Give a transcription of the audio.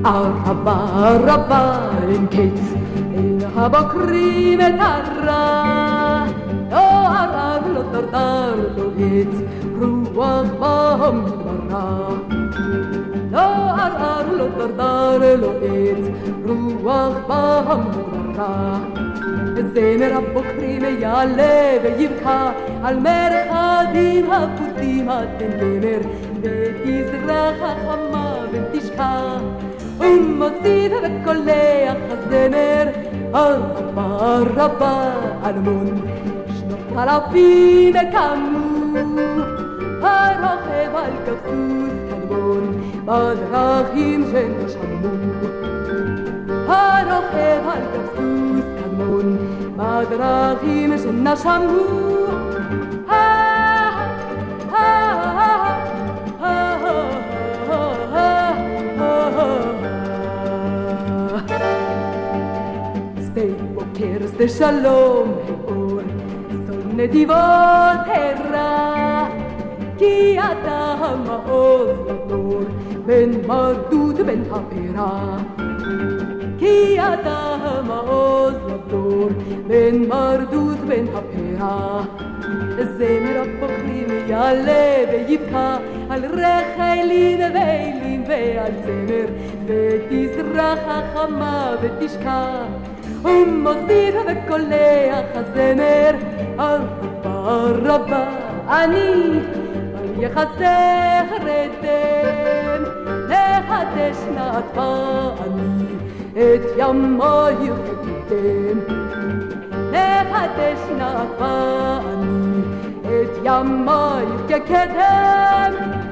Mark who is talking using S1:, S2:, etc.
S1: הרבה רבה אין קץ, אין הבוקרים את הרע, לא ערער, לא דרדר, לא עץ, רוח במדברה. לא ערער, לא דרדר, לא עץ, רוח במדברה. זמר הבוקרים יעלה ויבכה על מרחבים הפותים עדן גמר, ותזרח החמה ותשקע, ומוסיף וקולח הזמר הרבה רבה אלמון. שנות אלפים קמו, הרוכב על כפסוס קדמון, בדרכים שנשמו. הרוכב על כפסוס קדמון, בדרכים שנשמו. שדה שלום האור, סוד נתיבות הרע, כי אתה המעוז לדור, בין מרדות בין הפרה. כי אתה המעוז לדור, בין מרדות בין הפרה. זמר הבוקרים יעלה ויבכה על רחלים ואלים ועל צמר, ותזרח החמה ותשקע, ומוסיף וקולח הזמר הרבה רבה אני על יחסך רתם, לחדש נעתך אני את ימי כקדם. לחדש נעתך אני את ימי כקדם.